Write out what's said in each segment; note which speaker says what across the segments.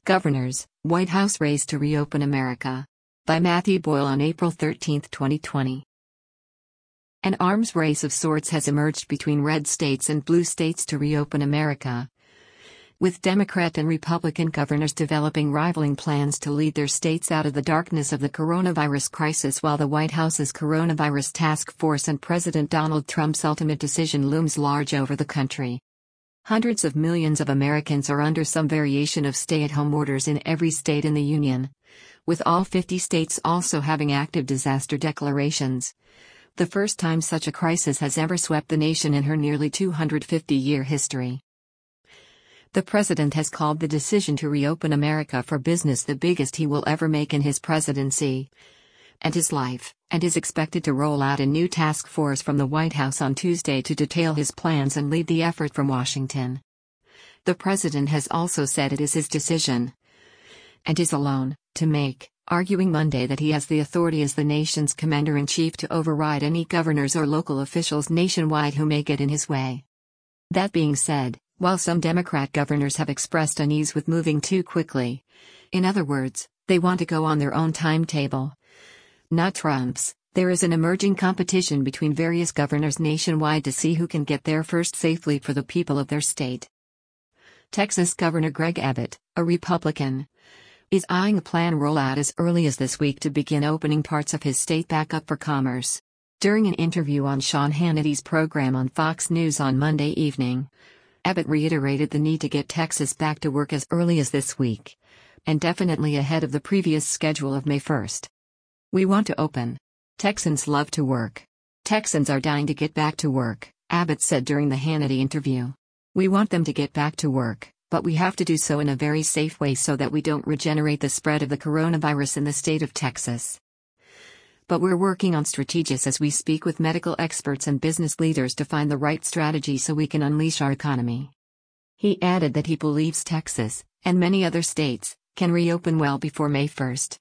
Speaker 1: Governors, White House race to reopen America. By Matthew Boyle on April 13, 2020. An arms race of sorts has emerged between red states and blue states to reopen America, with Democrat and Republican governors developing rivaling plans to lead their states out of the darkness of the coronavirus crisis, while the White House's coronavirus task force and President Donald Trump's ultimate decision looms large over the country. Hundreds of millions of Americans are under some variation of stay-at-home orders in every state in the Union, with all 50 states also having active disaster declarations. The first time such a crisis has ever swept the nation in her nearly 250-year history. The president has called the decision to reopen America for business the biggest he will ever make in his presidency and his life, and is expected to roll out a new task force from the White House on Tuesday to detail his plans and lead the effort from Washington. The president has also said it is his decision, and his alone, to make, arguing Monday that he has the authority as the nation's commander-in-chief to override any governors or local officials nationwide who may get in his way. That being said, while some Democrat governors have expressed unease with moving too quickly, in other words, they want to go on their own timetable, not Trump's, there is an emerging competition between various governors nationwide to see who can get there first safely for the people of their state. Texas Governor Greg Abbott, a Republican, is eyeing a plan rollout as early as this week to begin opening parts of his state back up for commerce. During an interview on Sean Hannity's program on Fox News on Monday evening, Abbott reiterated the need to get Texas back to work as early as this week, and definitely ahead of the previous schedule of May 1st. "We want to open. Texans love to work. Texans are dying to get back to work," Abbott said during the Hannity interview. "We want them to get back to work, but we have to do so in a very safe way so that we don't regenerate the spread of the coronavirus in the state of Texas. But we're working on strategies as we speak with medical experts and business leaders to find the right strategy so we can unleash our economy." He added that he believes Texas, and many other states, can reopen well before May 1st.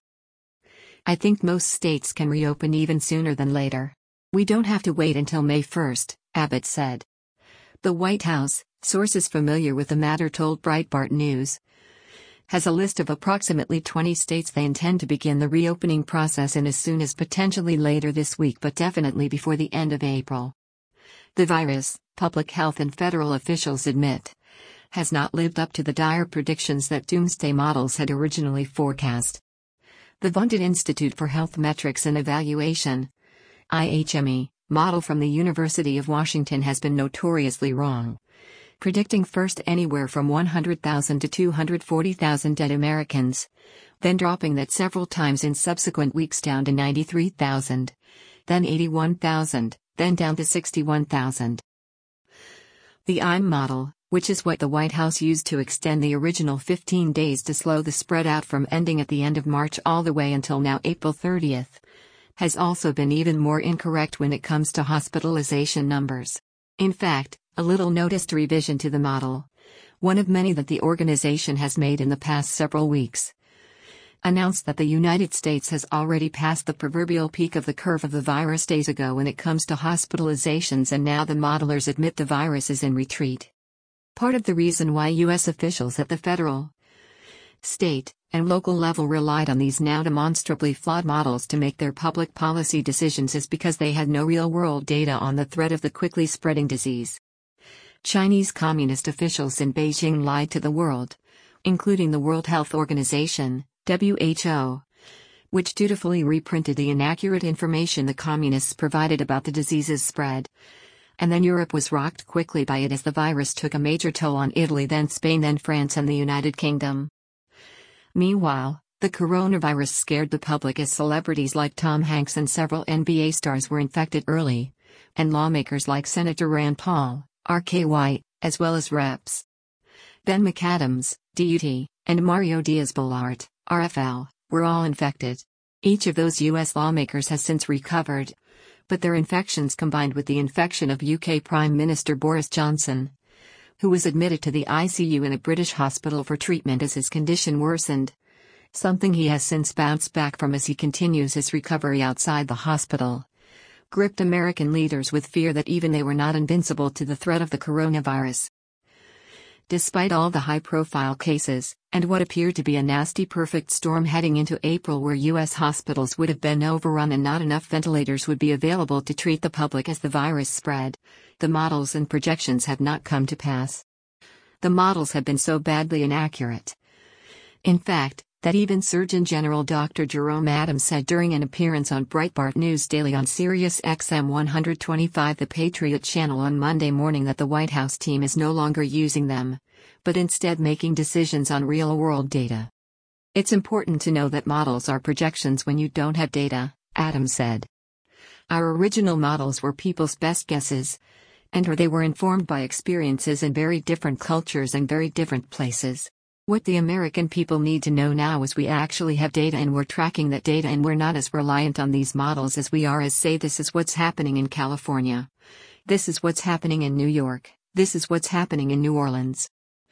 Speaker 1: "I think most states can reopen even sooner than later. We don't have to wait until May 1st, Abbott said. The White House, sources familiar with the matter told Breitbart News, has a list of approximately 20 states they intend to begin the reopening process in as soon as potentially later this week, but definitely before the end of April. The virus, public health and federal officials admit, has not lived up to the dire predictions that doomsday models had originally forecast. The vaunted Institute for Health Metrics and Evaluation, IHME, model from the University of Washington has been notoriously wrong, predicting first anywhere from 100,000 to 240,000 dead Americans, then dropping that several times in subsequent weeks down to 93,000, then 81,000, then down to 61,000. The IHME model, which is what the White House used to extend the original 15 days to slow the spread out from ending at the end of March all the way until now April 30th, has also been even more incorrect when it comes to hospitalization numbers. In fact, a little noticed revision to the model, one of many that the organization has made in the past several weeks, announced that the United States has already passed the proverbial peak of the curve of the virus days ago when it comes to hospitalizations, and now the modelers admit the virus is in retreat. Part of the reason why U.S. officials at the federal, state, and local level relied on these now demonstrably flawed models to make their public policy decisions is because they had no real-world data on the threat of the quickly spreading disease. Chinese communist officials in Beijing lied to the world, including the World Health Organization, WHO, which dutifully reprinted the inaccurate information the communists provided about the disease's spread. And then Europe was rocked quickly by it as the virus took a major toll on Italy, then Spain, then France, and the United Kingdom. Meanwhile, the coronavirus scared the public as celebrities like Tom Hanks and several NBA stars were infected early, and lawmakers like Senator Rand Paul, R.K. White, as well as Reps. Ben McAdams, DUT, and Mario Diaz-Balart, RFL, were all infected. Each of those U.S. lawmakers has since recovered, but their infections combined with the infection of UK Prime Minister Boris Johnson, who was admitted to the ICU in a British hospital for treatment as his condition worsened, something he has since bounced back from as he continues his recovery outside the hospital, gripped American leaders with fear that even they were not invincible to the threat of the coronavirus. Despite all the high-profile cases, and what appeared to be a nasty perfect storm heading into April where U.S. hospitals would have been overrun and not enough ventilators would be available to treat the public as the virus spread, the models and projections have not come to pass. The models have been so badly inaccurate. In fact, that even Surgeon General Dr. Jerome Adams said during an appearance on Breitbart News Daily on Sirius XM 125 The Patriot channel on Monday morning that the White House team is no longer using them, but instead making decisions on real-world data. It's important to know that models are projections when you don't have data, Adams said. Our original models were people's best guesses, and they were informed by experiences in very different cultures and very different places. What the American people need to know now is we actually have data and we're tracking that data and we're not as reliant on these models as we are as say this is what's happening in California. This is what's happening in New York. This is what's happening in New Orleans.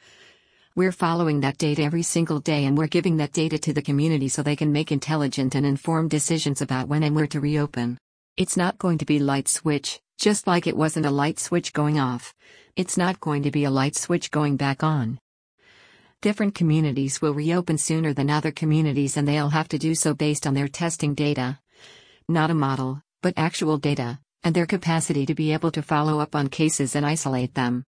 Speaker 1: We're following that data every single day and we're giving that data to the community so they can make intelligent and informed decisions about when and where to reopen. It's not going to be light switch, just like it wasn't a light switch going off. It's not going to be a light switch going back on. Different communities will reopen sooner than other communities and they'll have to do so based on their testing data. Not a model, but actual data, and their capacity to be able to follow up on cases and isolate them.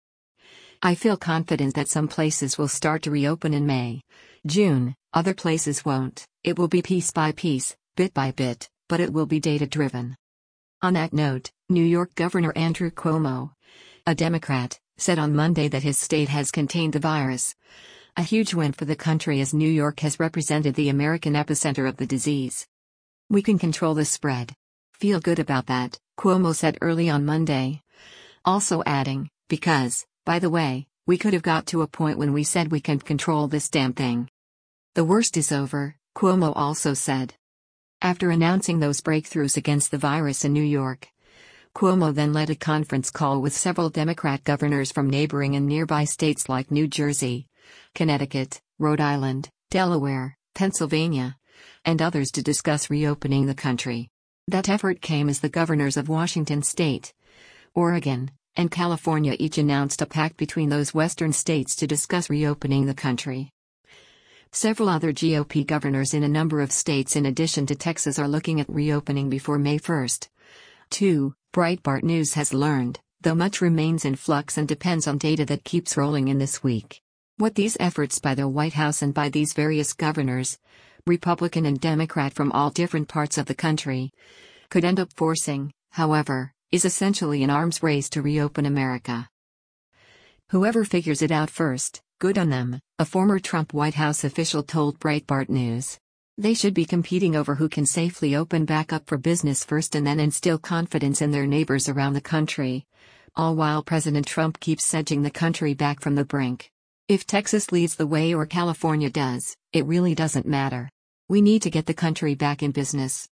Speaker 1: I feel confident that some places will start to reopen in May, June, other places won't. It will be piece by piece, bit by bit, but it will be data-driven. On that note, New York Governor Andrew Cuomo, a Democrat, said on Monday that his state has contained the virus. A huge win for the country as New York has represented the American epicenter of the disease. We can control the spread. Feel good about that, Cuomo said early on Monday. Also adding, because, by the way, we could have got to a point when we said we can control this damn thing. The worst is over, Cuomo also said. After announcing those breakthroughs against the virus in New York, Cuomo then led a conference call with several Democrat governors from neighboring and nearby states like New Jersey, Connecticut, Rhode Island, Delaware, Pennsylvania, and others to discuss reopening the country. That effort came as the governors of Washington State, Oregon, and California each announced a pact between those western states to discuss reopening the country. Several other GOP governors in a number of states in addition to Texas are looking at reopening before May 1st. 2. Breitbart News has learned, though much remains in flux and depends on data that keeps rolling in this week. What these efforts by the White House and by these various governors, Republican and Democrat from all different parts of the country, could end up forcing, however, is essentially an arms race to reopen America. Whoever figures it out first, good on them, a former Trump White House official told Breitbart News. They should be competing over who can safely open back up for business first and then instill confidence in their neighbors around the country, all while President Trump keeps edging the country back from the brink. If Texas leads the way or California does, it really doesn't matter. We need to get the country back in business.